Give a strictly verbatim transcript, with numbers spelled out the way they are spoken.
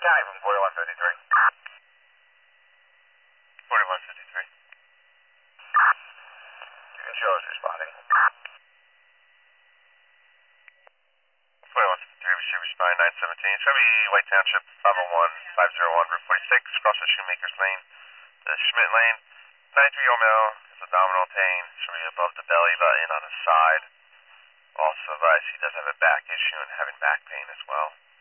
County from forty-one fifty-three. forty-one fifty-three. Show is responding. forty-one fifty-three, receive responding nine seventeen. It's going to be White Township five oh one, five oh one, Route forty-six, across the Shoemaker's Lane, the Schmidt Lane. ninety-three-year-old male has abdominal pain, should be above the belly button on his side. Also advised he does have a back issue and having back pain as well.